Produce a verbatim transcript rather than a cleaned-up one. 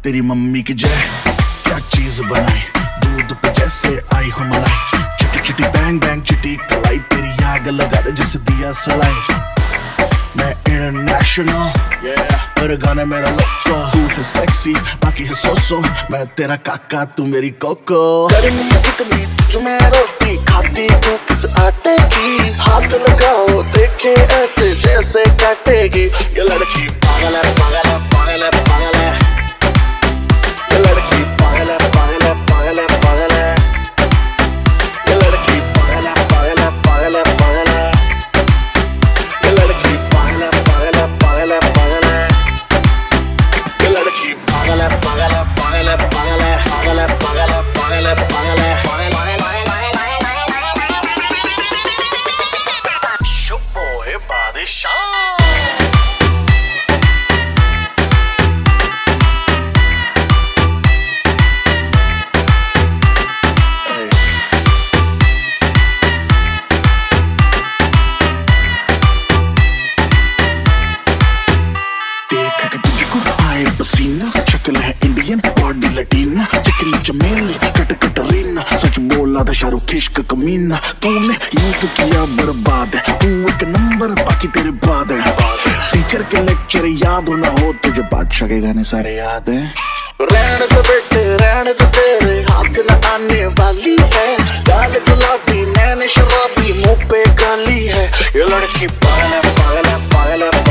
तेरी मम्मी की जय, क्या चीज बनाई, दूध पे जैसे आई हो मलाई। चिटी चिटी बैंग बैंग चिटी कलाई, तेरी आग लगा दे जैसे दिया सलाई। मैं इंटरनेशनल yeah. पर गाने मेरा लोको, तू है सेक्सी बाकी है सोसो, मैं तेरा काका तू मेरी कोको। गर्मी कितनी तुझ में रोटी खाती तू किस आटे की, हाथ लगाओ देखे ऐसे जैसे काटेगी। ये लड़की पागल है पागल है पागल है पागल है, ये लड़की पागल है पागल है पागल है पागल है, ये लड़की पागल है पागल है पागल है पागल है, ये लड़की पागल है पागल है पागल है पागल है, ये लड़की पागल है पागल है पागल है पागल है पागल है पागल है पागल है पागल है पागल है। शुभो है बादशाह। पसीना शक्ल है इंडियन बॉडी लटीना, चिकनी चमेली कट कटरीना, सच बोला था शाहरुख इश्क कमीना। तूने यूं तो किया बर्बाद है, तू एक नंबर बाकी तेरे बाद है। टीचर के लेक्चर याद हो ना हो तुझे, बादशाह के गाने सारे याद है। रहने तो बेटे रहने तो तेरे हाथ न आने वाली है, गाल गुलाबी नैन शराबी मुंह पे गाली है। ये लड़की पागल है पागल है पागल है